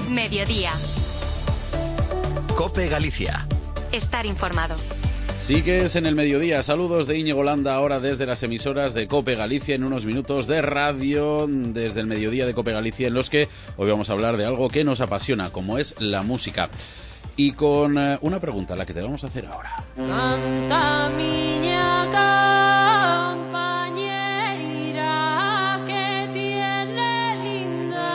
Mediodía. COPE Galicia. Estar informado. Sigues en el mediodía. Saludos de Íñigo Landa, ahora desde las emisoras de COPE Galicia, en unos minutos de radio desde el mediodía de COPE Galicia, en los que hoy vamos a hablar de algo que nos apasiona, como es la música. Y con una pregunta, la que te vamos a hacer ahora. Canta miña compañeira que tiene linda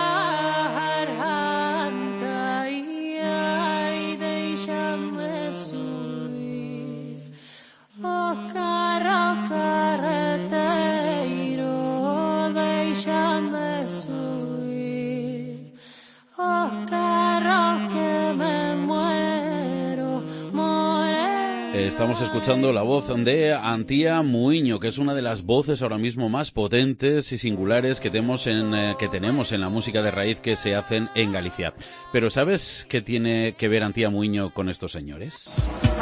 garganta y ay, déixame subir o carro carreteiro, déixame subir o carro que me muero, Estamos escuchando la voz de Antía Muiño, que es una de las voces ahora mismo más potentes y singulares que tenemos en la música de raíz que se hacen en Galicia. Pero ¿sabes qué tiene que ver Antía Muiño con estos señores?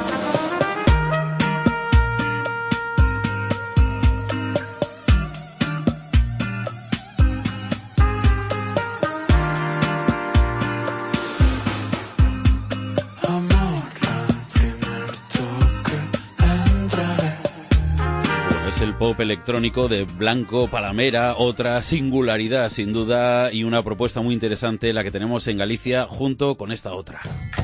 El pop electrónico de Blanco Palamera, otra singularidad sin duda y una propuesta muy interesante la que tenemos en Galicia junto con esta otra.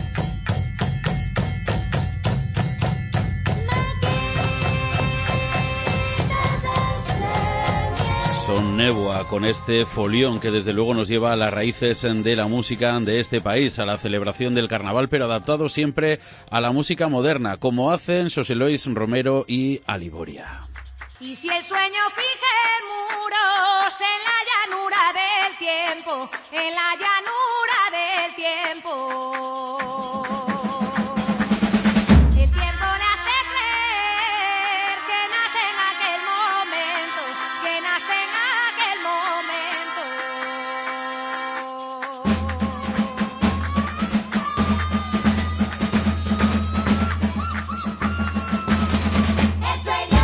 Son Néboa con este folión que desde luego nos lleva a las raíces de la música de este país, a la celebración del carnaval, pero adaptado siempre a la música moderna, como hacen Xosé Lois Romero y Aliboria. Y si el sueño fije muros en la llanura del tiempo, en la llanura del tiempo, el tiempo le hace creer que nace en aquel momento, que nace en aquel momento. El sueño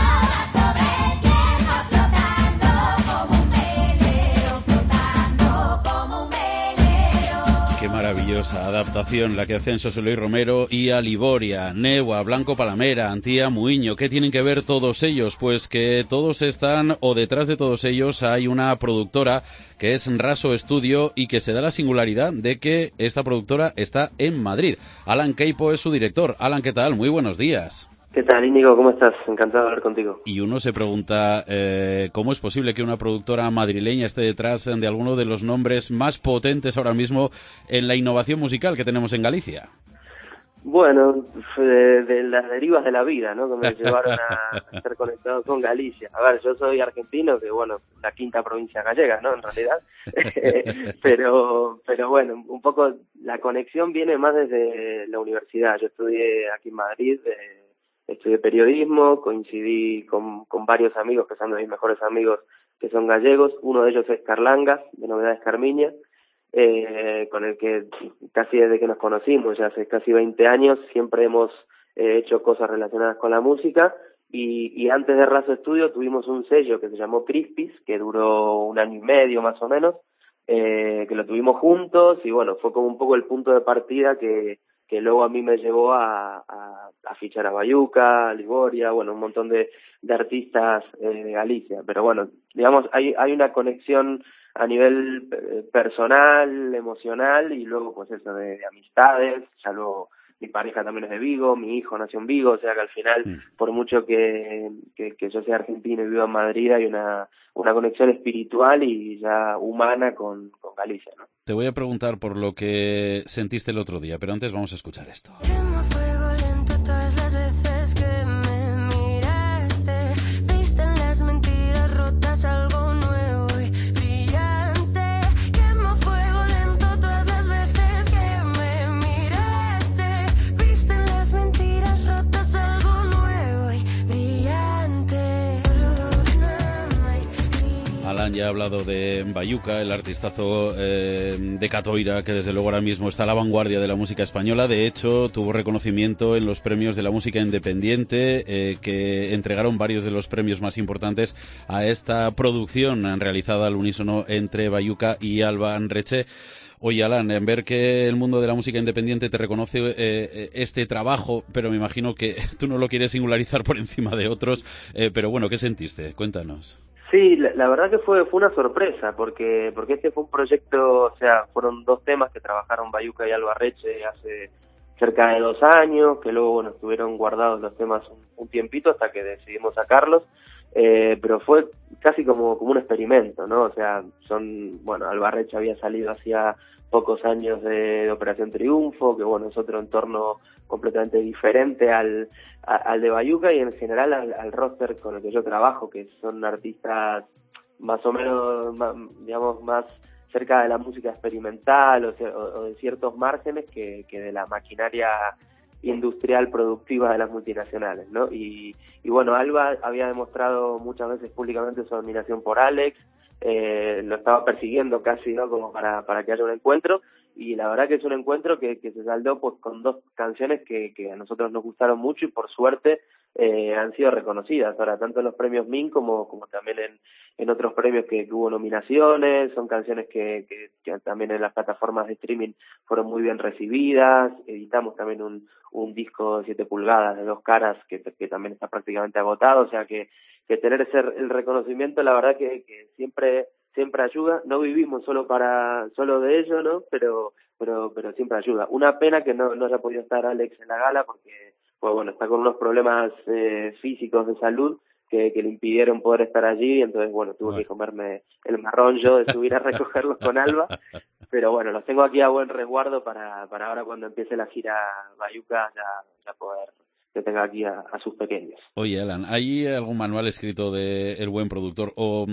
maravillosa adaptación la que hacen Xosé Lois Romero y Aliboria, Néboa, Blanco Palamera, Antía Muiño. ¿Qué tienen que ver todos ellos? Pues que todos están, o detrás de todos ellos hay una productora que es Raso Estudio y que se da la singularidad de que esta productora está en Madrid. Alan Queipo es su director. Alan, ¿qué tal? Muy buenos días. ¿Qué tal, Íñigo? ¿Cómo estás? Encantado de hablar contigo. Y uno se pregunta, ¿cómo es posible que una productora madrileña esté detrás de alguno de los nombres más potentes ahora mismo en la innovación musical que tenemos en Galicia? Bueno, de las derivas de la vida, ¿no? Que me llevaron a estar conectado con Galicia. A ver, yo soy argentino, que bueno, la quinta provincia gallega, ¿no? En realidad. pero bueno, un poco la conexión viene más desde la universidad. Yo estudié aquí en Madrid, estudié periodismo, coincidí con varios amigos que son de mis mejores amigos que son gallegos. Uno de ellos es Carlangas, de Novedades Carmiña, con el que casi desde que nos conocimos, ya hace casi 20 años, siempre hemos hecho cosas relacionadas con la música. Y antes de Raso Estudio tuvimos un sello que se llamó Crispis, que duró 1 año y medio más o menos, que lo tuvimos juntos y bueno, fue como un poco el punto de partida que luego a mí me llevó a fichar a Bayuca, a Liboria, bueno, un montón de artistas de Galicia. Pero bueno, digamos, hay una conexión a nivel personal, emocional y luego pues eso de amistades. Ya luego mi pareja también es de Vigo, mi hijo nació en Vigo, o sea que al final, por mucho que yo sea argentino y viva en Madrid, hay una conexión espiritual y ya humana con Galicia, ¿no? Te voy a preguntar por lo que sentiste el otro día, pero antes vamos a escuchar esto. Quema fuego lento todas las veces que me miraste, viste en las mentiras rotas algo nuevo y brillante. Quema fuego lento todas las veces que me miraste, viste en las mentiras rotas algo nuevo y brillante. Alan, ha hablado de Bayuca, el artistazo de Catoira, que desde luego ahora mismo está a la vanguardia de la música española. De hecho, tuvo reconocimiento en los premios de la música independiente, que entregaron varios de los premios más importantes a esta producción realizada al unísono entre Bayuca y Alba Reche. Oye, Alan, en ver que el mundo de la música independiente te reconoce este trabajo, pero me imagino que tú no lo quieres singularizar por encima de otros, pero bueno, ¿qué sentiste? Cuéntanos. Sí, la verdad que fue una sorpresa, porque este fue un proyecto, o sea, fueron 2 temas que trabajaron Bayuca y Alba Reche hace cerca de 2 años, que luego, bueno, estuvieron guardados los temas un tiempito hasta que decidimos sacarlos, pero fue casi como un experimento, ¿no? O sea, Alba Reche había salido hacía pocos años de Operación Triunfo, que bueno, es otro entorno completamente diferente al de Bayuca y en general al roster con el que yo trabajo, que son artistas más o menos, digamos, más cerca de la música experimental o de ciertos márgenes que de la maquinaria industrial productiva de las multinacionales, ¿no? Y bueno, Alba había demostrado muchas veces públicamente su admiración por Alex, lo estaba persiguiendo casi, ¿no? Como para que haya un encuentro, y la verdad que es un encuentro que se saldó pues con 2 canciones que a nosotros nos gustaron mucho y por suerte han sido reconocidas ahora tanto en los premios MIN como también en otros premios que hubo nominaciones. Son canciones que también en las plataformas de streaming fueron muy bien recibidas. Editamos también un disco de 7 pulgadas de 2 caras que también está prácticamente agotado, o sea que tener el reconocimiento, la verdad que siempre ayuda. No vivimos solo de ello, ¿no? Pero siempre ayuda. Una pena que no haya podido estar Alex en la gala porque, pues bueno, está con unos problemas físicos de salud que le impidieron poder estar allí, entonces bueno, tuve que comerme el marrón yo de subir a recogerlos con Alba, pero bueno, los tengo aquí a buen resguardo para ahora cuando empiece la gira Bayuca ya poder que tenga aquí a sus pequeños. Oye, Alan, ¿hay algún manual escrito de El Buen Productor o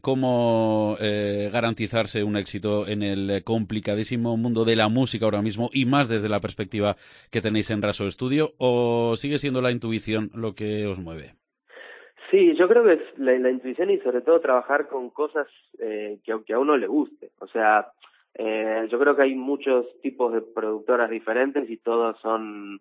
cómo garantizarse un éxito en el complicadísimo mundo de la música ahora mismo y más desde la perspectiva que tenéis en Raso Estudio, o sigue siendo la intuición lo que os mueve? Sí, yo creo que es la intuición y sobre todo trabajar con cosas que a uno le guste. O sea, yo creo que hay muchos tipos de productoras diferentes y todas son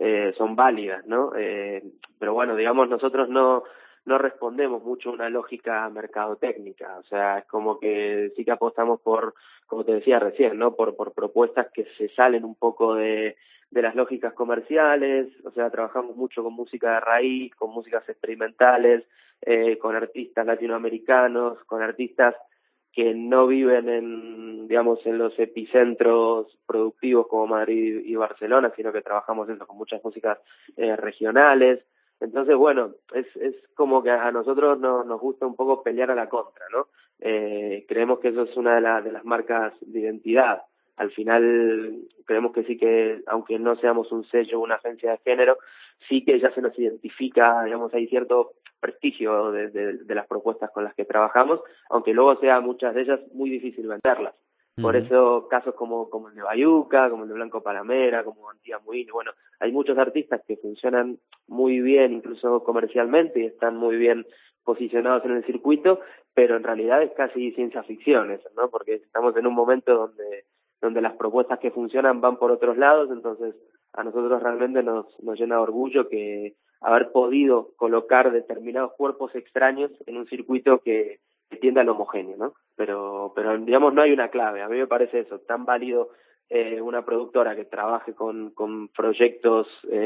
válidas, ¿no? Pero bueno, digamos, nosotros no respondemos mucho a una lógica mercadotécnica. O sea, es como que sí que apostamos por, como te decía recién, ¿no? Por propuestas que se salen un poco de las lógicas comerciales. O sea, trabajamos mucho con música de raíz, con músicas experimentales, con artistas latinoamericanos, con artistas que no viven en los epicentros productivos como Madrid y Barcelona, sino que trabajamos eso con muchas músicas regionales. Entonces, bueno, es como que a nosotros nos gusta un poco pelear a la contra, ¿no? Creemos que eso es una de las marcas de identidad. Al final creemos que sí que, aunque no seamos un sello o una agencia de género, sí que ya se nos identifica, digamos, hay cierto prestigio de las propuestas con las que trabajamos, aunque luego sea muchas de ellas muy difícil venderlas. Por eso casos como el de Bayuca, como el de Blanco Palamera, como Antía Muino, bueno, hay muchos artistas que funcionan muy bien, incluso comercialmente, y están muy bien posicionados en el circuito, pero en realidad es casi ciencia ficción eso, ¿no? Porque estamos en un momento donde las propuestas que funcionan van por otros lados, entonces a nosotros realmente nos llena de orgullo que haber podido colocar determinados cuerpos extraños en un circuito que tiende al homogéneo, ¿no? Pero digamos, no hay una clave. A mí me parece eso, tan válido una productora que trabaje con proyectos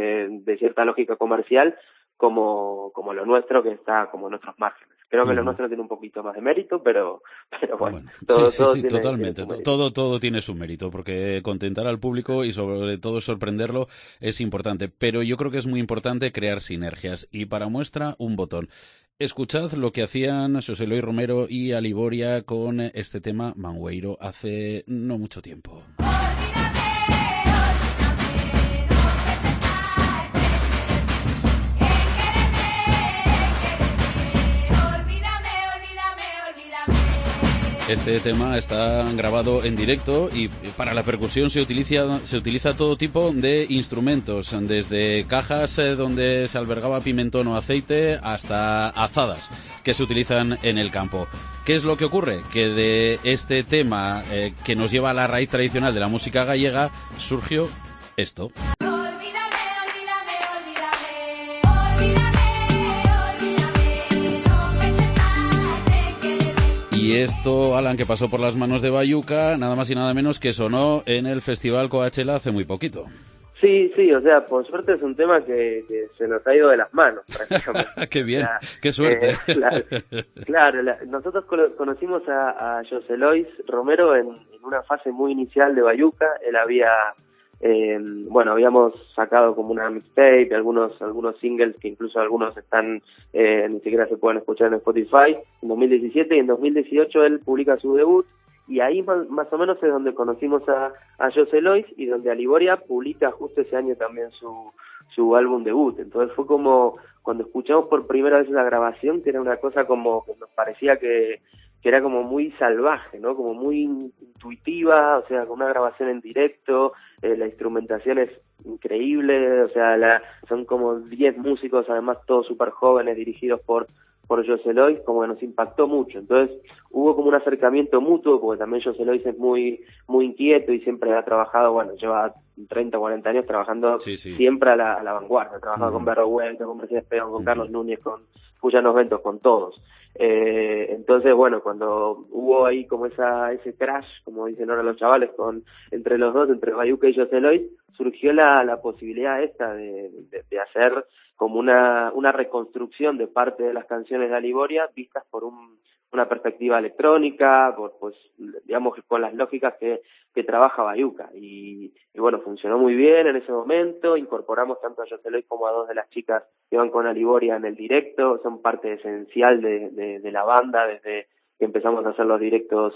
de cierta lógica comercial como lo nuestro, que está como en nuestros márgenes. Creo que lo nuestro tiene un poquito más de mérito, pero bueno, todo tiene, totalmente. Tiene todo tiene su mérito, porque contentar al público y sobre todo sorprenderlo es importante. Pero yo creo que es muy importante crear sinergias, y para muestra un botón. Escuchad lo que hacían Xosé Eloy Romero y Aliboria con este tema Mangueiro hace no mucho tiempo. Este tema está grabado en directo y para la percusión se utiliza todo tipo de instrumentos, desde cajas donde se albergaba pimentón o aceite hasta azadas que se utilizan en el campo. ¿Qué es lo que ocurre? Que de este tema que nos lleva a la raíz tradicional de la música gallega surgió esto. Y esto, Alan, que pasó por las manos de Bayuca, nada más y nada menos que sonó en el Festival Coachella hace muy poquito. Sí, o sea, por suerte es un tema que se nos ha ido de las manos, prácticamente. ¡Qué bien! ¡Qué suerte! Claro, nosotros conocimos a José Luis Romero en una fase muy inicial de Bayuca. Él había... habíamos sacado como una mixtape, algunos singles que incluso algunos están ni siquiera se pueden escuchar en Spotify, en 2017, y en 2018 él publica su debut, y ahí más o menos es donde conocimos a José Luis, y donde Aliboria publica justo ese año también su álbum debut. Entonces fue como cuando escuchamos por primera vez la grabación, que era una cosa como que nos parecía que era como muy salvaje, ¿no? Como muy intuitiva, o sea, con una grabación en directo, la instrumentación es increíble, o sea, son como 10 músicos, además todos súper jóvenes, dirigidos por José Luis, como que nos impactó mucho. Entonces hubo como un acercamiento mutuo, porque también José Luis es muy inquieto y siempre ha trabajado, lleva 30 o 40 años trabajando siempre a la vanguardia, ha trabajado con Berro Huerta, con Mercedes Peón, con Carlos Núñez, con Fullanos Ventos, con todos. Entonces, cuando hubo ahí como ese crash, como dicen ahora los chavales, entre los dos, entre Bayuca y José Luis, surgió la posibilidad esta de hacer como una reconstrucción de parte de las canciones de Aliboria vistas por una perspectiva electrónica, digamos con las lógicas que trabaja Bayuca, y funcionó muy bien en ese momento. Incorporamos tanto a José Luis como a dos de las chicas que van con Aliboria en el directo, son parte esencial de la banda desde que empezamos a hacer los directos,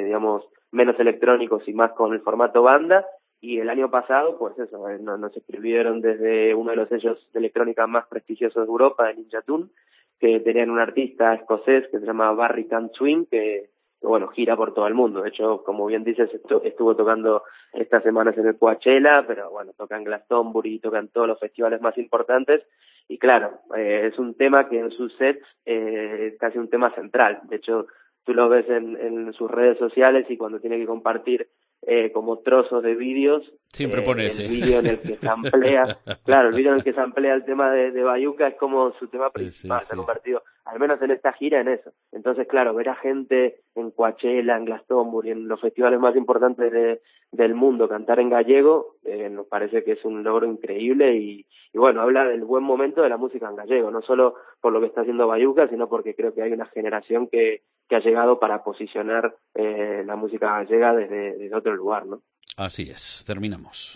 menos electrónicos y más con el formato banda. Y el año pasado, nos escribieron desde uno de los sellos de electrónica más prestigiosos de Europa, de Ninja Tune, que tenían un artista escocés que se llama Barry Can't Swim, que gira por todo el mundo. De hecho, como bien dices, estuvo tocando estas semanas en el Coachella, pero toca en Glastonbury, toca en todos los festivales más importantes. Y claro, es un tema que en sus sets es casi un tema central. De hecho, tú lo ves en sus redes sociales, y cuando tiene que compartir como trozos de vídeos, siempre pone ese. El vídeo en el que se amplía, el vídeo en el que se amplía el tema de Bayuca es como su tema principal, se ha convertido, al menos en esta gira, en eso. Entonces, claro, ver a gente en Coachella, en Glastonbury, en los festivales más importantes del mundo, cantar en gallego, nos parece que es un logro increíble, y habla del buen momento de la música en gallego, no solo por lo que está haciendo Bayuca, sino porque creo que hay una generación que ha llegado para posicionar la música gallega desde otro lugar, ¿no? Así es, terminamos.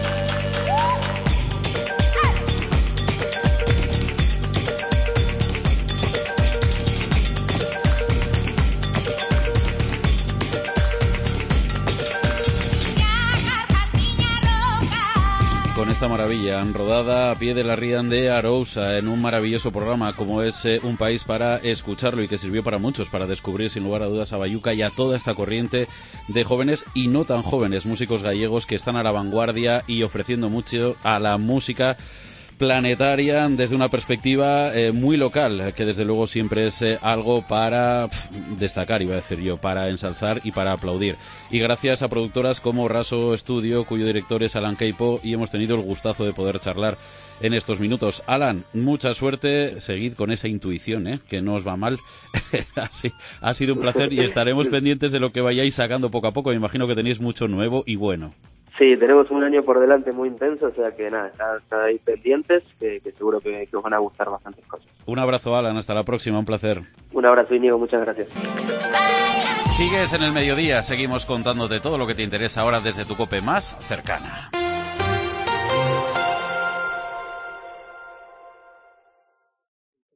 Con esta maravilla, rodada a pie de la ría de Arousa, en un maravilloso programa como es Un País para Escucharlo, y que sirvió para muchos, para descubrir sin lugar a dudas a Bayuca y a toda esta corriente de jóvenes y no tan jóvenes músicos gallegos que están a la vanguardia y ofreciendo mucho a la música planetaria desde una perspectiva muy local, que desde luego siempre es algo para destacar, iba a decir yo, para ensalzar y para aplaudir. Y gracias a productoras como Raso Studio, cuyo director es Alan Keipo, y hemos tenido el gustazo de poder charlar en estos minutos. Alan, mucha suerte, seguid con esa intuición, que no os va mal. Ha sido un placer, y estaremos pendientes de lo que vayáis sacando poco a poco. Me imagino que tenéis mucho nuevo y bueno. Sí, tenemos un año por delante muy intenso, o sea que nada, está ahí pendientes, que seguro que os van a gustar bastantes cosas. Un abrazo, Alan, hasta la próxima, un placer. Un abrazo, Íñigo, muchas gracias. Sigues en el mediodía, seguimos contándote todo lo que te interesa ahora desde tu COPE más cercana.